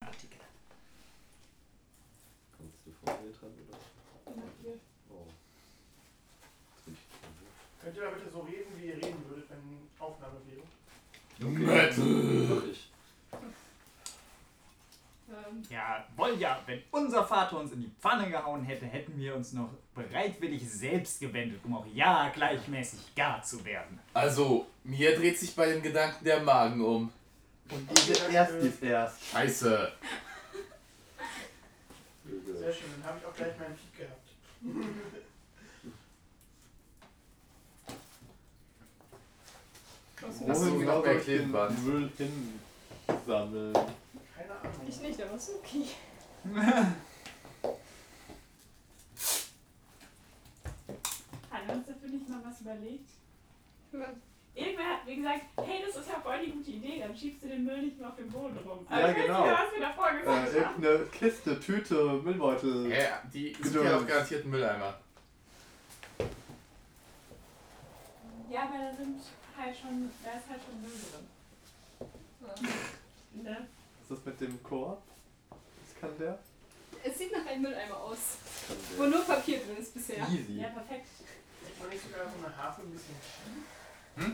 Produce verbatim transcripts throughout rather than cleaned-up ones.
Artikel. Kommst du vor mir dran, oder? Ja, hier. Oh. Könnt ihr mal bitte so reden, wie ihr reden würdet, wenn Aufnahme wäre? Mach ich. Ähm, Ja, wohl ja, wenn unser Vater uns in die Pfanne gehauen hätte, hätten wir uns noch bereitwillig selbst gewendet, um auch ja gleichmäßig gar zu werden. Also, mir dreht sich bei dem Gedanken der Magen um. Und diese erst ist erst. Scheiße. Sehr schön, dann habe ich auch gleich meinen Peak gehabt. was Hast du Wohin noch genau mehr soll ich den Klebeband? Müll hinsammeln? Keine Ahnung. ich nicht, aber ist okay. Haben wir uns dafür nicht mal was überlegt? Was? Irgendwer hat mir gesagt, hey, das ist ja voll die gute Idee, dann schiebst du den Müll nicht mehr auf den Boden rum. Ja, Aber ich genau. weiß nicht, was wir davor Äh, gesagt haben. irgendeine Kiste, Tüte, Müllbeutel. Ja, die sind Geduld. ja auch garantiert ein Mülleimer. Ja, aber da sind halt schon, da ist halt schon Müll drin. Ne? Was ist mit dem Korb? Was kann der? Es sieht nach einem Mülleimer aus, Kann wo der. nur Papier drin ist bisher. Easy. Ja, perfekt. Ist man nicht sogar so eine Harfe ein bisschen schief? Hm?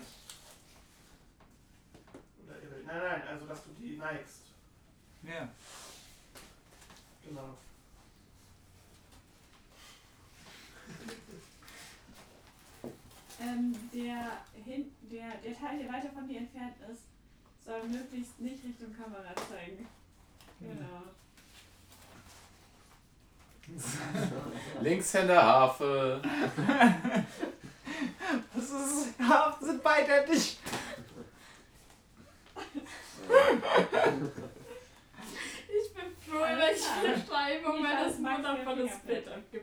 Oder irre? Nein, nein, also dass du die neigst. Ja. Genau. Ähm, der, hin, der, der Teil, der weiter von dir entfernt ist, soll möglichst nicht Richtung Kamera zeigen. Genau. Linkshänder Harfe. Das ist, Hafen sind beidseitig. Ich bin froh, über jede Schreibung, weil das ein wundervolles Bild abgibt.